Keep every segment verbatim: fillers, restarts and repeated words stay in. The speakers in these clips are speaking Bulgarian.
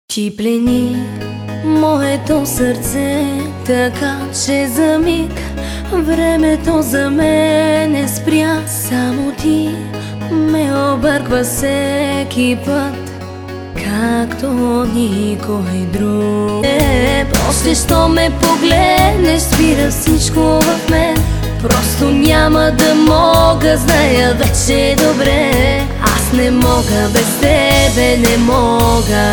Ти плени моето сърце, така че за миг времето за мен не спря. Само ти ме обърква всеки път, както никой друг. Е, после що ме погледнеш, спира всичко в мен. Просто няма да мога, зная вече добре. Аз не мога без тебе, не мога.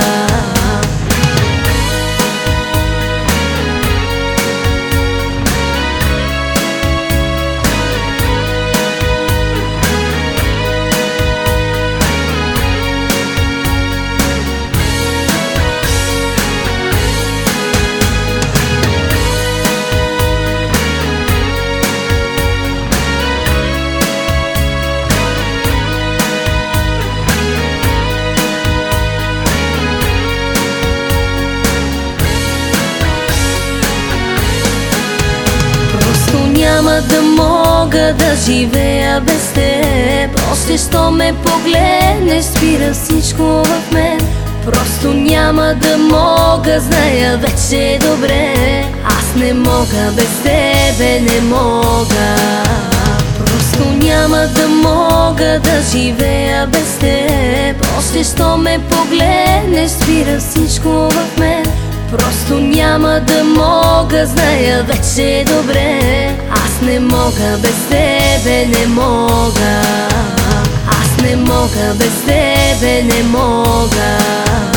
Няма да мога да живея без теб. Още що ме погледнеш, спира всичко в мен. Просто няма да мога, зная вече добре. Аз не мога без тебе, не мога. Просто няма да мога да живея без теб. Още що ме погледнеш, спира всичко в мен. Просто няма да мога, зная вече добре. Аз не мога без тебе, не мога. Аз не мога без тебе, не мога.